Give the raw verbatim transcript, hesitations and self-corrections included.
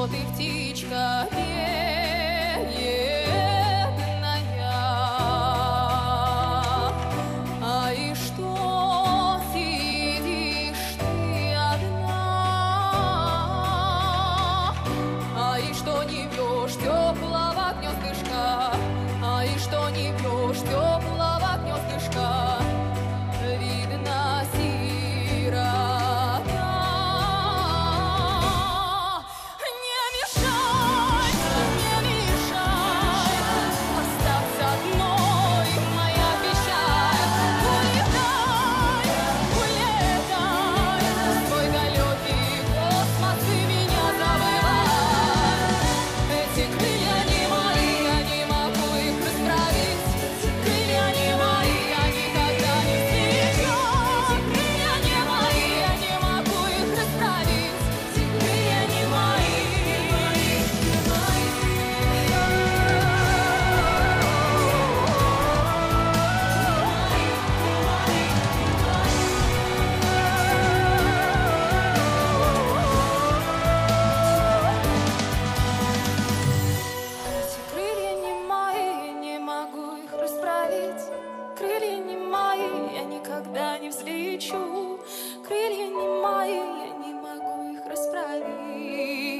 что ты птичка бедная, а и что сидишь ты одна, а и что не вьешь теплого гнездышка, а и что не вьешь теплого гнездышка, видно сирота. Не мешай, не мешай остаться одной, моя печаль. Улетай, улетай в свой далекий космос, и меня забывай. Эти крылья не мои, я не могу их расправить. Крылья не мои, я никогда не встречу. Крылья не мои, я не могу их расправить. Крылья не мои, не мои. Эти крылья не мои, я не могу их расправить. Крылья не мои, я никогда не взлечу. Крылья не мои, я не могу их расправить.